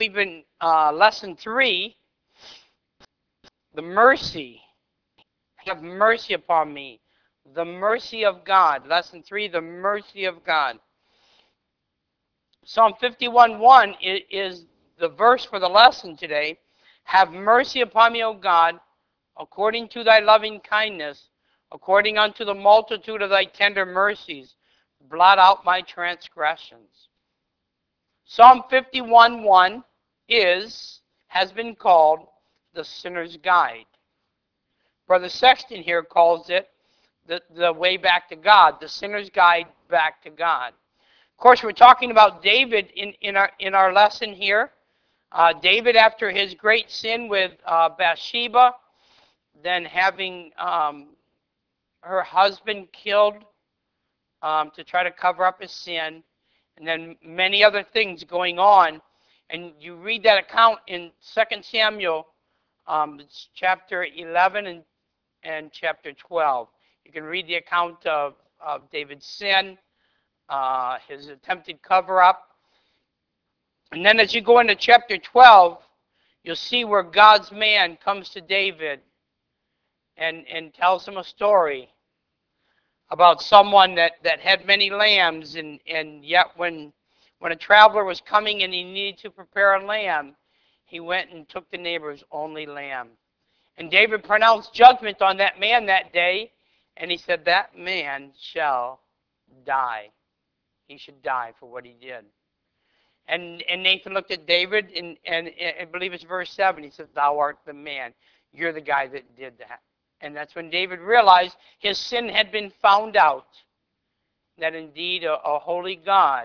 We've been, lesson 3, the mercy. Have mercy upon me. The mercy of God. Lesson 3, the mercy of God. Psalm 51:1 is the verse for the lesson today. Have mercy upon me, O God, according to thy loving kindness, according unto the multitude of thy tender mercies, blot out my transgressions. Psalm 51:1 has been called the sinner's guide. Brother Sexton here calls it the way back to God, the sinner's guide back to God. Of course, we're talking about David in our lesson here. David, after his great sin with Bathsheba, then having her husband killed to try to cover up his sin, and then many other things going on. And you read that account in 2 Samuel, it's chapter 11 and chapter 12. You can read the account of David's sin, his attempted cover-up. And then as you go into chapter 12, you'll see where God's man comes to David and tells him a story about someone that had many lambs, and yet when a traveler was coming and he needed to prepare a lamb, he went and took the neighbor's only lamb. And David pronounced judgment on that man that day, and he said, that man shall die. He should die for what he did. And Nathan looked at David, and I believe it's verse 7. He said, thou art the man. You're the guy that did that. And that's when David realized his sin had been found out, that indeed a holy God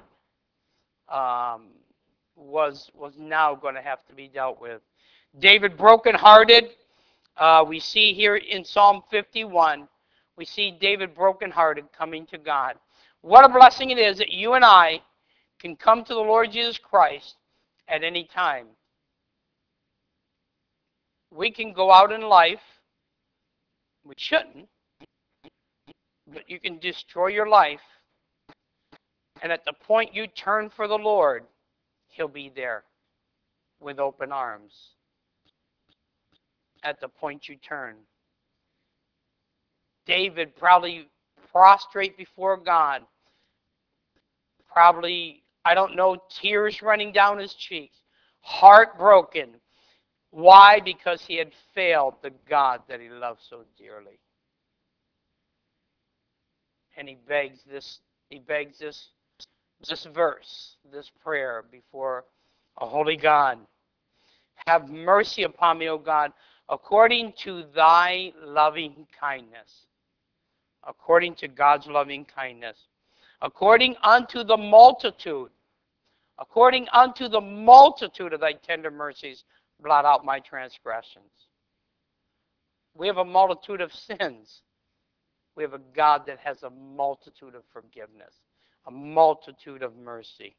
was now going to have to be dealt with. David brokenhearted. We see here in Psalm 51, we see David brokenhearted coming to God. What a blessing it is that you and I can come to the Lord Jesus Christ at any time. We can go out in life, we shouldn't, but you can destroy your life, and at the point you turn for the Lord, He'll be there with open arms. At the point you turn. David probably prostrate before God, probably, I don't know, tears running down his cheeks, heartbroken. Why? Because he had failed the God that he loved so dearly. And he begs this verse, this prayer before a holy God. Have mercy upon me, O God, according to thy loving kindness. According to God's loving kindness. According unto the multitude of thy tender mercies, blot out my transgressions. We have a multitude of sins. We have a God that has a multitude of forgiveness, a multitude of mercy.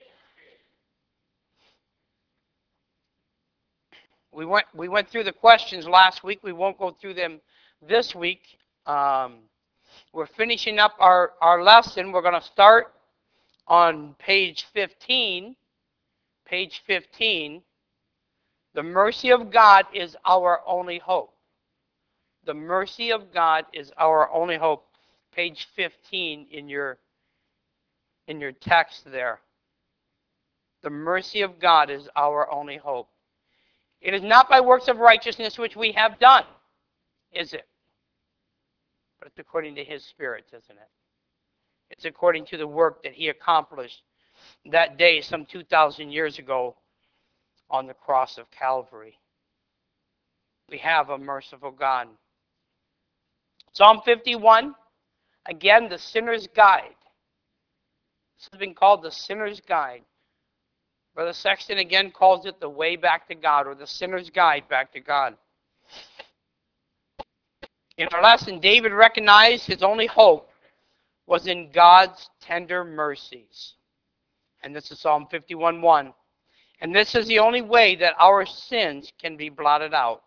We went through the questions last week. We won't go through them this week. We're finishing up our lesson. We're going to start on page 15. Page 15. The mercy of God is our only hope. The mercy of God is our only hope. Page 15 in your text there. The mercy of God is our only hope. It is not by works of righteousness which we have done, is it? But it's according to His Spirit, isn't it? It's according to the work that He accomplished that day some 2,000 years ago on the cross of Calvary. We have a merciful God. Psalm 51, again, the sinner's guide. This has been called the sinner's guide. Brother Sexton again calls it the way back to God, or the sinner's guide back to God. In our lesson, David recognized his only hope was in God's tender mercies. And this is Psalm 51:1. And this is the only way that our sins can be blotted out,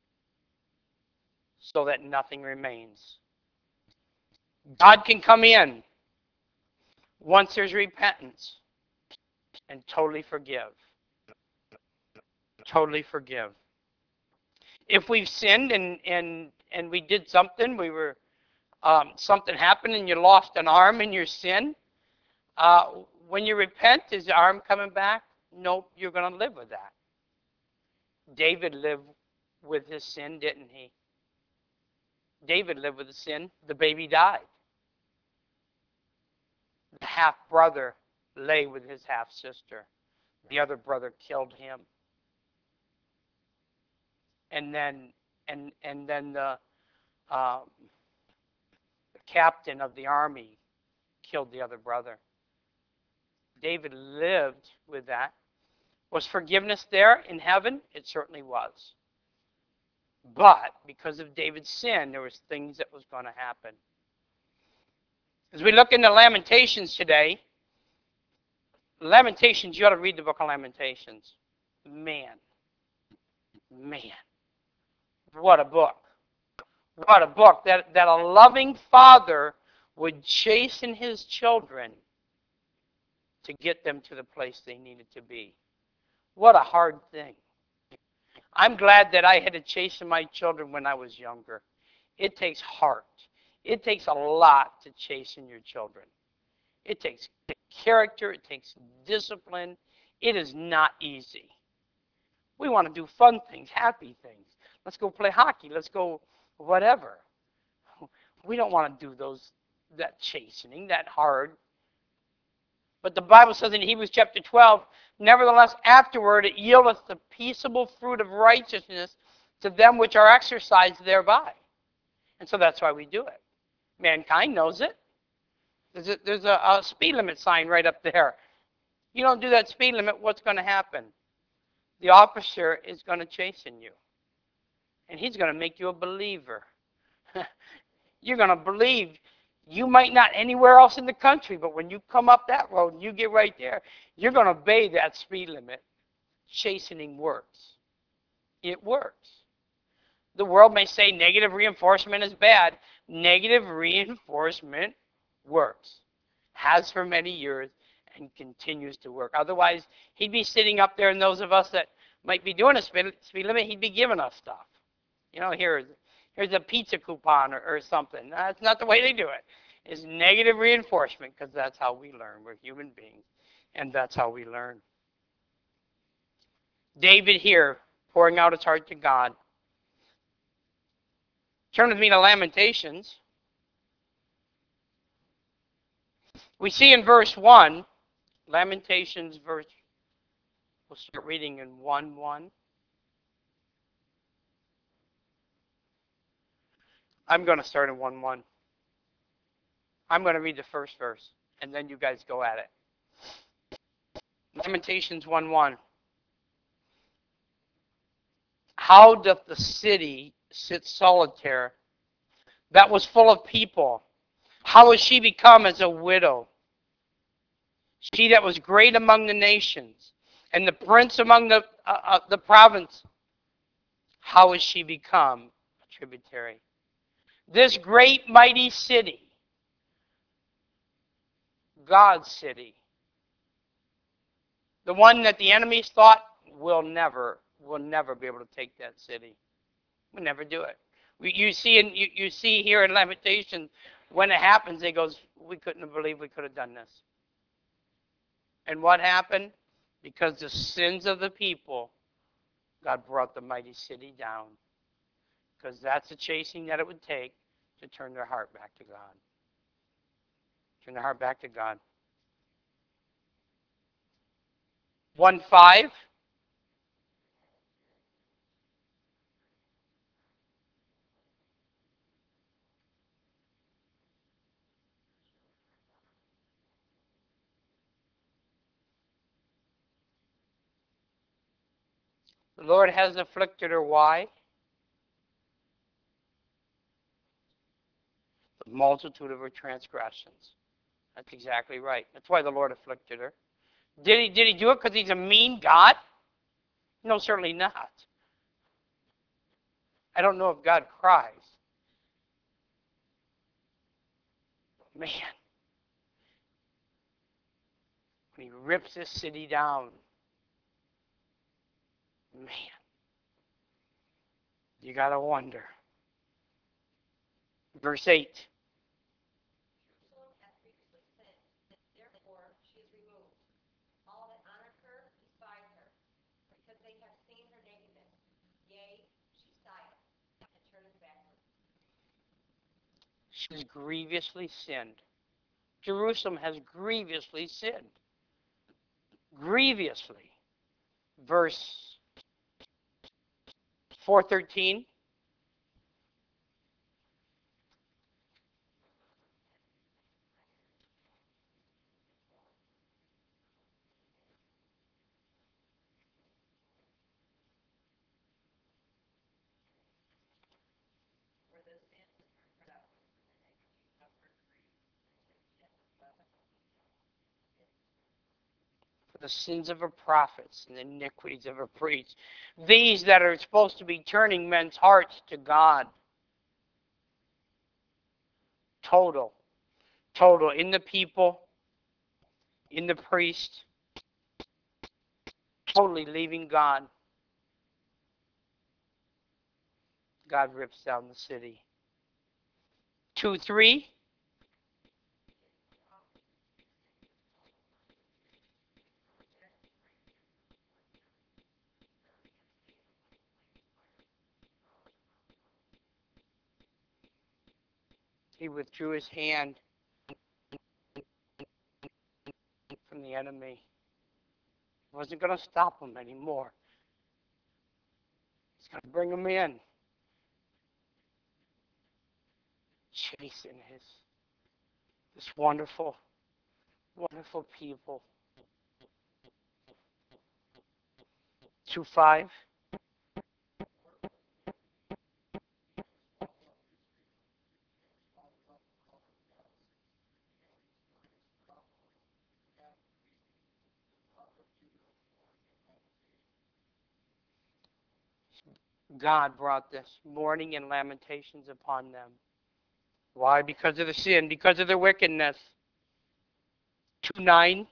so that nothing remains. God can come in once there's repentance and totally forgive. totally forgive. If we've sinned and we did something, something happened and you lost an arm in your sin, when you repent, is the arm coming back? Nope, you're going to live with that. David lived with his sin, didn't he? David lived with the sin. The baby died. The half-brother lay with his half-sister. The other brother killed him. And then uh, the captain of the army killed the other brother. David lived with that. Was forgiveness there in heaven? It certainly was. But because of David's sin, there was things that was going to happen. As we look into Lamentations today, Lamentations, you ought to read the book of Lamentations. Man, what a book. What a book. That a loving father would chasten his children to get them to the place they needed to be. What a hard thing. I'm glad that I had to chasten my children when I was younger. It takes heart. It takes a lot to chasten your children. It takes character. It takes discipline. It is not easy. We want to do fun things, happy things. Let's go play hockey. Let's go whatever. We don't want to do that chastening, that hard. But the Bible says in Hebrews chapter 12, nevertheless, afterward it yieldeth the peaceable fruit of righteousness to them which are exercised thereby. And so that's why we do it. Mankind knows it. There's a speed limit sign right up there. You don't do that speed limit, what's going to happen? The officer is going to chasten you. And he's going to make you a believer. You're going to believe. You might not anywhere else in the country, but when you come up that road and you get right there, you're going to obey that speed limit. Chastening works. It works. The world may say negative reinforcement is bad. Negative reinforcement works. Has for many years and continues to work. Otherwise, he'd be sitting up there, and those of us that might be doing a speed limit, he'd be giving us stuff. You know, here's a pizza coupon or something. That's not the way they do it. It's negative reinforcement, because that's how we learn. We're human beings, and that's how we learn. David here, pouring out his heart to God. Turn with me to Lamentations. We see in verse 1, Lamentations verse, we'll start reading in 1:1. I'm going to start in 1:1. I'm going to read the first verse, and then you guys go at it. Lamentations 1:1. How doth the city sit solitary that was full of people? How is she become as a widow? She that was great among the nations, and the prince among the province. How is she become a tributary? This great mighty city, God's city, the one that the enemies thought will never be able to take that city. We'll never do it. You see here in Lamentations, when it happens, it goes, we couldn't have believed we could have done this. And what happened? Because the sins of the people, God brought the mighty city down. Because that's the chasing that it would take to turn their heart back to God. Turn their heart back to God. 1:5. The Lord has afflicted her. Why? The multitude of her transgressions. That's exactly right. That's why the Lord afflicted her. Did he do it because he's a mean God? No, certainly not. I don't know if God cries. Man, when he rips this city down, Man, you got to wonder. Verse 8. Jerusalem hath previously sinned, therefore she is removed. All that honor her despise her, because they have seen her nakedness. Yea, she sigheth, and turneth backward. She has grievously sinned. Jerusalem has grievously sinned. Grievously. Verse 4:13. For the sins of her iniquity of her grief, For the sins of her prophets and the iniquities of her priests. These that are supposed to be turning men's hearts to God. Total. Total. In the people, in the priest, totally leaving God. God rips down the city. 2:3. He withdrew his hand from the enemy. He wasn't going to stop him anymore. He's going to bring him in. Chasing this wonderful, wonderful people. 2:5. God brought this mourning and lamentations upon them. Why? Because of the sin, because of their wickedness. 2:9.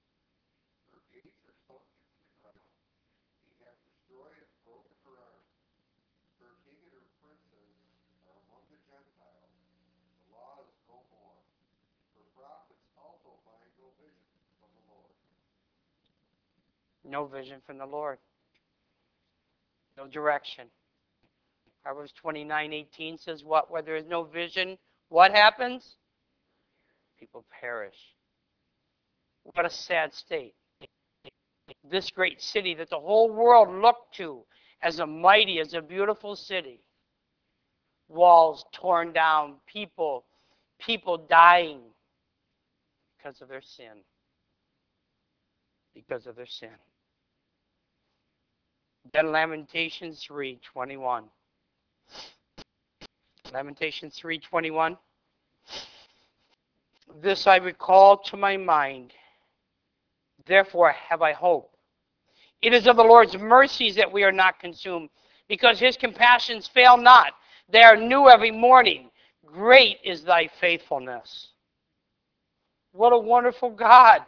No vision from the Lord. No direction. Proverbs 29:18 says what? Where there is no vision, what happens? People perish. What a sad state. This great city that the whole world looked to as a mighty, as a beautiful city. Walls torn down, people dying because of their sin. Because of their sin. Then Lamentations 3:21. Lamentations 3:21. This I recall to my mind, therefore have I hope. It is of the Lord's mercies that we are not consumed, because his compassions fail not. They are new every morning. Great is thy faithfulness. What a wonderful God.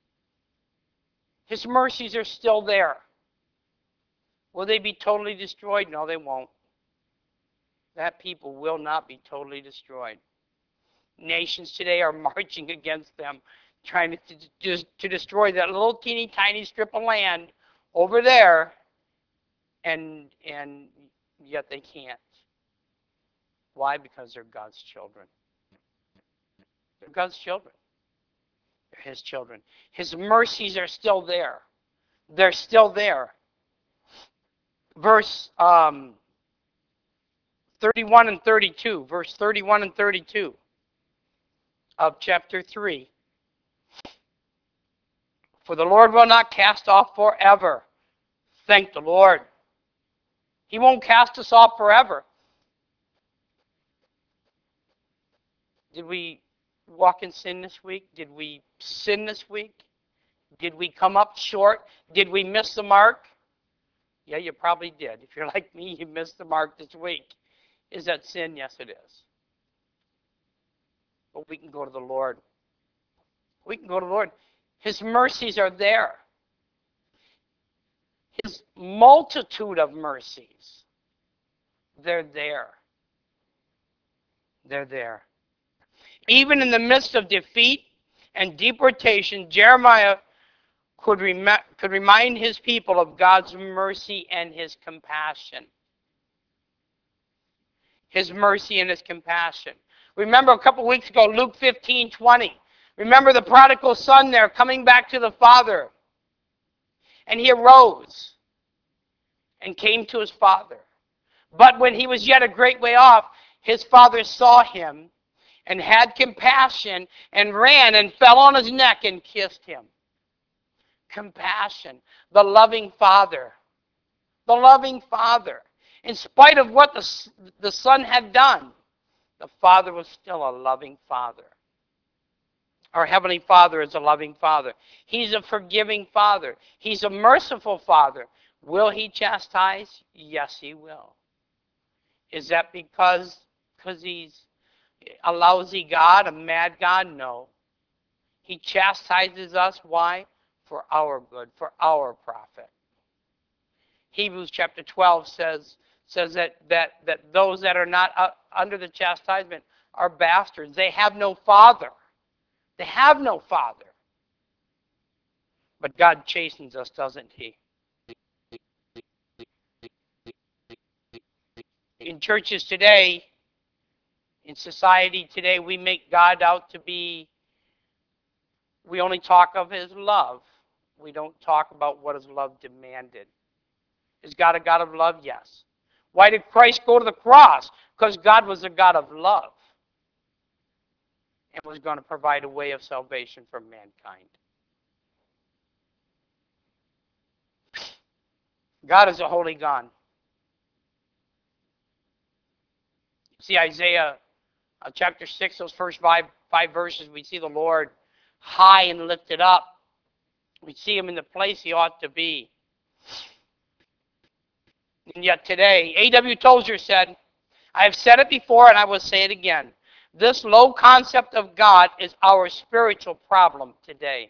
His mercies are still there. Will they be totally destroyed? No, they won't. That people will not be totally destroyed. Nations today are marching against them, trying to destroy that little teeny tiny strip of land over there, and yet they can't. Why? Because they're God's children. They're God's children. They're his children. His mercies are still there. They're still there. Verse 31 and 32. Verse 31 and 32 of chapter 3. For the Lord will not cast off forever. Thank the Lord. He won't cast us off forever. Did we walk in sin this week? Did we sin this week? Did we come up short? Did we miss the mark? Yeah, you probably did. If you're like me, you missed the mark this week. Is that sin? Yes, it is. But we can go to the Lord. We can go to the Lord. His mercies are there. His multitude of mercies. They're there. They're there. Even in the midst of defeat and deportation, Jeremiah could remind his people of God's mercy and his compassion. His mercy and his compassion. Remember a couple weeks ago, Luke 15:20. Remember the prodigal son there coming back to the father. And he arose and came to his father. But when he was yet a great way off, his father saw him and had compassion and ran and fell on his neck and kissed him. Compassion. The loving father. The loving father. In spite of what the son had done, the father was still a loving father. Our Heavenly Father is a loving Father. He's a forgiving Father. He's a merciful Father. Will He chastise? Yes, He will. Is that because He's a lousy God, a mad God? No. He chastises us. Why? For our good, for our profit. Hebrews chapter 12 says that those that are not under the chastisement are bastards. They have no father. They have no father. But God chastens us, doesn't He? In churches today, in society today, we make God out to be, we only talk of His love. We don't talk about what His love demanded. Is God a God of love? Yes. Why did Christ go to the cross? Because God was a God of love and was going to provide a way of salvation for mankind. God is a holy God. See Isaiah chapter 6, those first five verses, we see the Lord high and lifted up. We see Him in the place He ought to be. And yet today, A.W. Tozer said, I have said it before and I will say it again. This low concept of God is our spiritual problem today.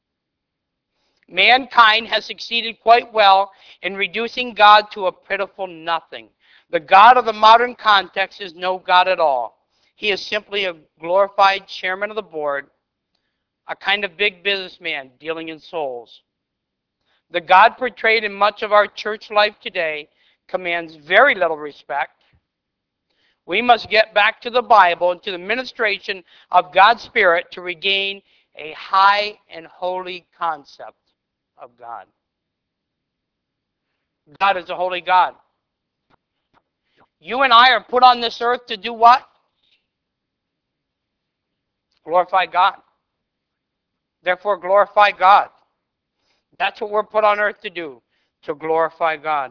Mankind has succeeded quite well in reducing God to a pitiful nothing. The God of the modern context is no God at all. He is simply a glorified chairman of the board, a kind of big businessman dealing in souls. The God portrayed in much of our church life today commands very little respect. We must get back to the Bible and to the ministration of God's Spirit to regain a high and holy concept of God. God is a holy God. You and I are put on this earth to do what? Glorify God. Therefore, glorify God. That's what we're put on earth to do, to glorify God.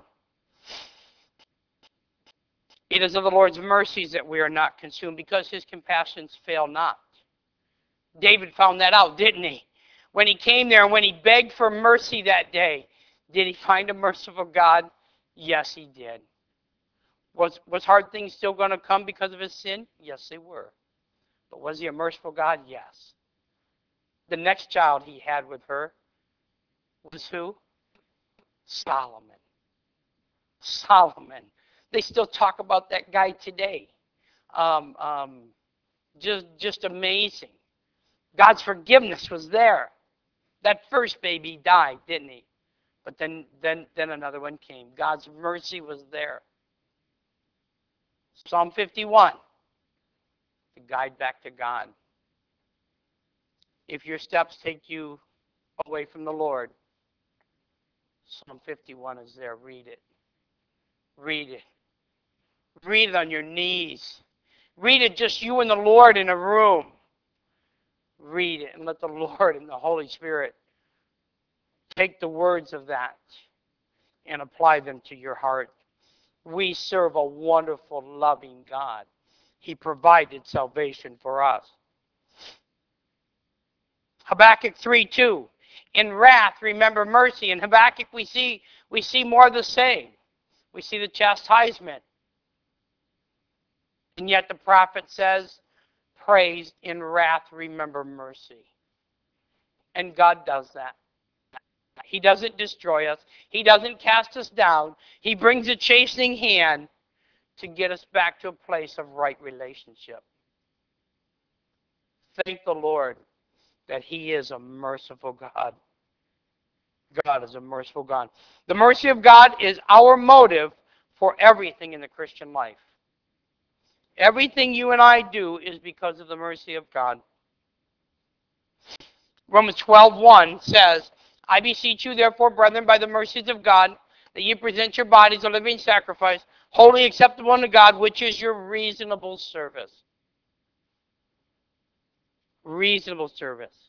It is of the Lord's mercies that we are not consumed, because His compassions fail not. David found that out, didn't he? When he came there and when he begged for mercy that day, did he find a merciful God? Yes, he did. Was hard things still going to come because of his sin? Yes, they were. But was he a merciful God? Yes. The next child he had with her was who? Solomon. Solomon. They still talk about that guy today. Just amazing. God's forgiveness was there. That first baby died, didn't he? But then another one came. God's mercy was there. Psalm 51, the guide back to God. If your steps take you away from the Lord, Psalm 51 is there. Read it. Read it. Read it on your knees. Read it just you and the Lord in a room. Read it and let the Lord and the Holy Spirit take the words of that and apply them to your heart. We serve a wonderful, loving God. He provided salvation for us. Habakkuk 3:2. In wrath, remember mercy. In Habakkuk, we see more of the same. We see the chastisement. And yet the prophet says, praise in wrath, remember mercy. And God does that. He doesn't destroy us. He doesn't cast us down. He brings a chastening hand to get us back to a place of right relationship. Thank the Lord that He is a merciful God. God is a merciful God. The mercy of God is our motive for everything in the Christian life. Everything you and I do is because of the mercy of God. Romans 12:1 says, I beseech you, therefore, brethren, by the mercies of God, that ye present your bodies a living sacrifice, wholly acceptable unto God, which is your reasonable service. Reasonable service.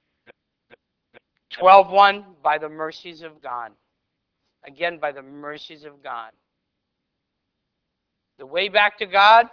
12:1, by the mercies of God. Again, by the mercies of God. The way back to God,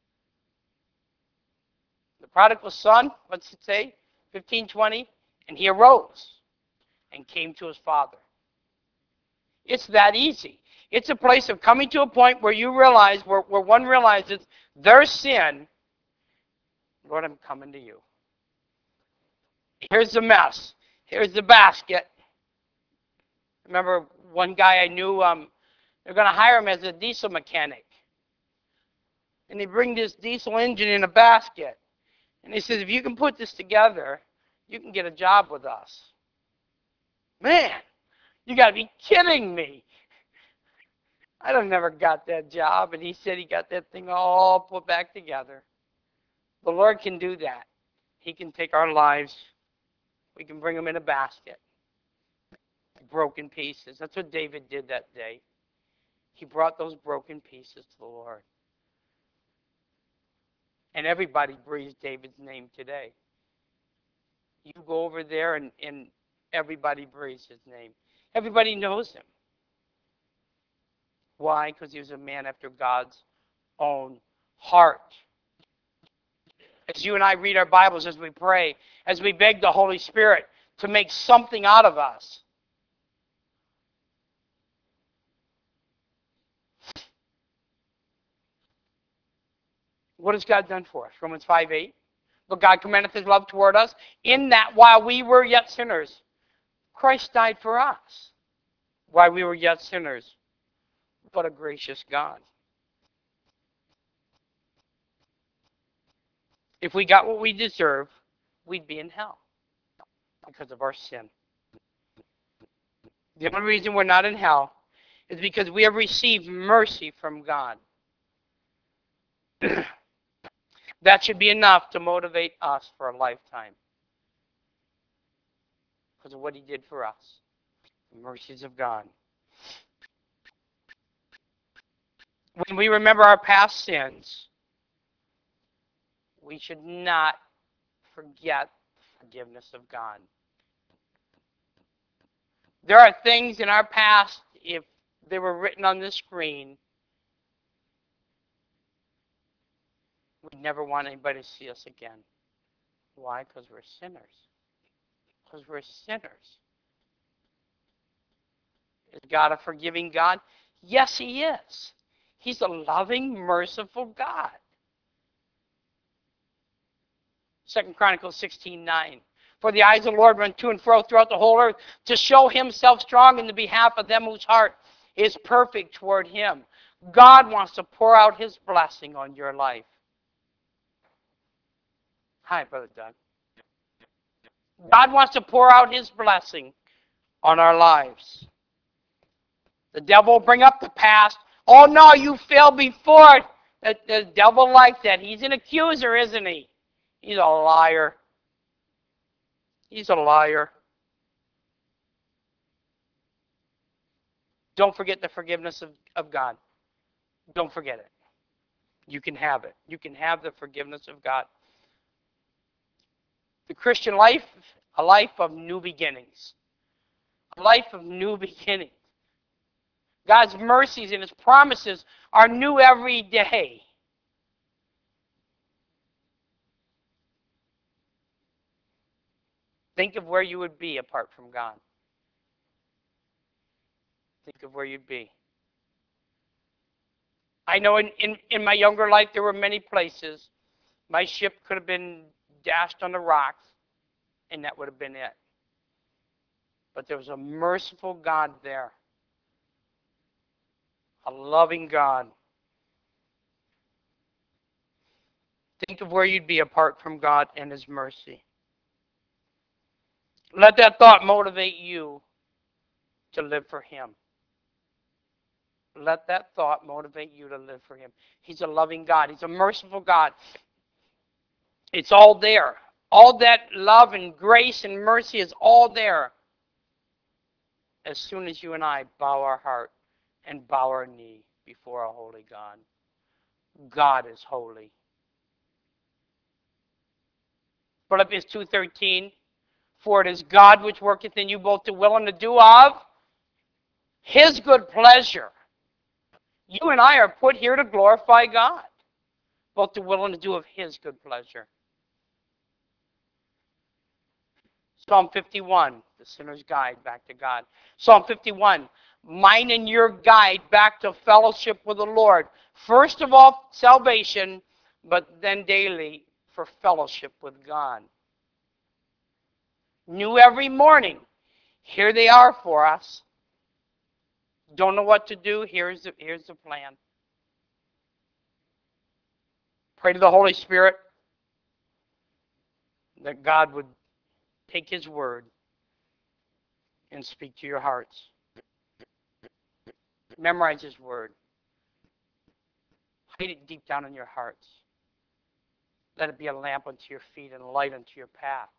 the prodigal son, what's it say? 15:20, and he arose and came to his father. It's that easy. It's a place of coming to a point where you realize, where one realizes their sin. Lord, I'm coming to you. Here's the mess. Here's the basket. Remember one guy I knew, they're going to hire him as a diesel mechanic. And they bring this diesel engine in a basket. And he says, if you can put this together, you can get a job with us. Man, you got to be kidding me. I don't never got that job. And he said he got that thing all put back together. The Lord can do that. He can take our lives. We can bring them in a basket. Broken pieces. That's what David did that day. He brought those broken pieces to the Lord. And everybody breathes David's name today. You go over there and everybody breathes his name. Everybody knows him. Why? Because he was a man after God's own heart. As you and I read our Bibles, as we pray, as we beg the Holy Spirit to make something out of us. What has God done for us? Romans 5:8. But God commendeth his love toward us, in that while we were yet sinners, Christ died for us. While we were yet sinners. What a gracious God. If we got what we deserve, we'd be in hell because of our sin. The only reason we're not in hell is because we have received mercy from God. That should be enough to motivate us for a lifetime because of what he did for us. The mercies of God. When we remember our past sins, we should not forget the forgiveness of God. There are things in our past, if they were written on the screen, we'd never want anybody to see us again. Why? Because we're sinners. Because we're sinners. Is God a forgiving God? Yes, he is. He's a loving, merciful God. 2 Chronicles 16:9. For the eyes of the Lord run to and fro throughout the whole earth to show himself strong in the behalf of them whose heart is perfect toward him. God wants to pour out his blessing on your life. Hi, Brother Doug. God wants to pour out his blessing on our lives. The devil will bring up the past. Oh, no, you failed before. The devil likes that. He's an accuser, isn't he? He's a liar. He's a liar. Don't forget the forgiveness of God. Don't forget it. You can have it. You can have the forgiveness of God. The Christian life, a life of new beginnings. A life of new beginnings. God's mercies and his promises are new every day. Think of where you would be apart from God. Think of where you'd be. I know in my younger life there were many places my ship could have been dashed on the rocks, and that would have been it. But there was a merciful God there. A loving God. Think of where you'd be apart from God and His mercy. Let that thought motivate you to live for Him. Let that thought motivate you to live for Him. He's a loving God. He's a merciful God. It's all there. All that love and grace and mercy is all there. As soon as you and I bow our heart and bow our knee before a holy God. God is holy. Philippians 2:13, for it is God which worketh in you both to will and to do of His good pleasure. You and I are put here to glorify God, both to will and to do of His good pleasure. Psalm 51, the sinner's guide back to God. Psalm 51, mine and your guide back to fellowship with the Lord. First of all, salvation, but then daily for fellowship with God. New every morning. Here they are for us. Don't know what to do? Here's the plan. Pray to the Holy Spirit that God would take His word and speak to your hearts. Memorize His word. Hide it deep down in your hearts. Let it be a lamp unto your feet and a light unto your path.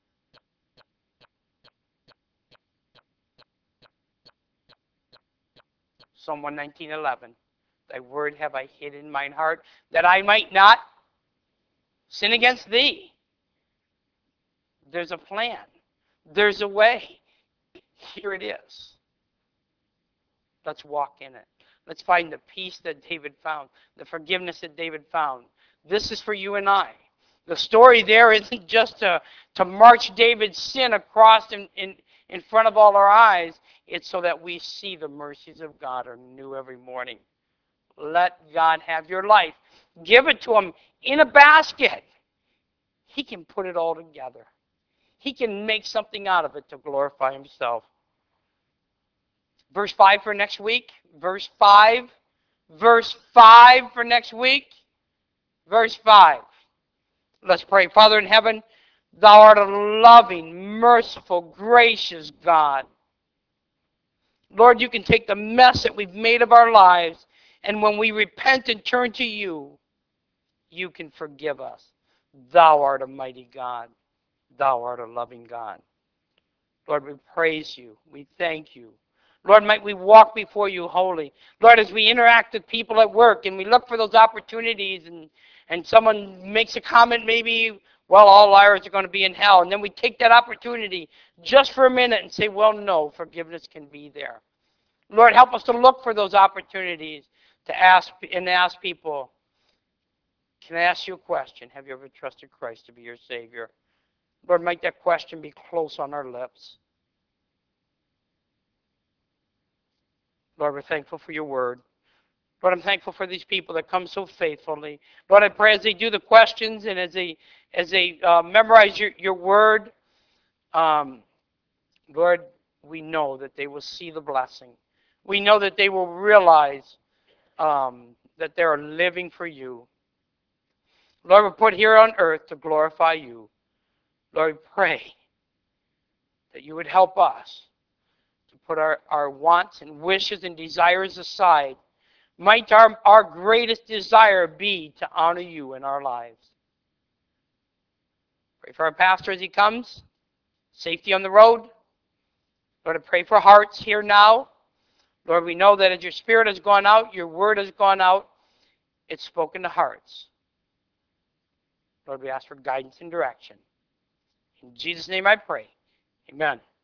Psalm 119:11. Thy word have I hid in mine heart, that I might not sin against thee. There's a plan. There's a way. Here it is. Let's walk in it. Let's find the peace that David found, the forgiveness that David found. This is for you and I. The story there isn't just to march David's sin across in front of all our eyes. It's so that we see the mercies of God are new every morning. Let God have your life. Give it to Him in a basket. He can put it all together. He can make something out of it to glorify Himself. Verse 5 for next week. Verse 5. Verse 5 for next week. Verse 5. Let's pray. Father in heaven, Thou art a loving, merciful, gracious God. Lord, You can take the mess that we've made of our lives, and when we repent and turn to You, You can forgive us. Thou art a mighty God. Thou art a loving God. Lord, we praise You. We thank You. Lord, might we walk before You holy. Lord, as we interact with people at work and we look for those opportunities and someone makes a comment maybe, well, all liars are going to be in hell. And then we take that opportunity just for a minute and say, well, no, forgiveness can be there. Lord, help us to look for those opportunities to ask people, can I ask you a question? Have you ever trusted Christ to be your Savior? Lord, make that question be close on our lips. Lord, we're thankful for Your word. Lord, I'm thankful for these people that come so faithfully. Lord, I pray as they do the questions and as they memorize your word, Lord, we know that they will see the blessing. We know that they will realize that they are living for You. Lord, we're put here on earth to glorify You. Lord, we pray that You would help us to put our wants and wishes and desires aside. Might our greatest desire be to honor You in our lives. Pray for our pastor as he comes. Safety on the road. Lord, I pray for hearts here now. Lord, we know that as Your Spirit has gone out, Your word has gone out, it's spoken to hearts. Lord, we ask for guidance and direction. In Jesus' name I pray. Amen.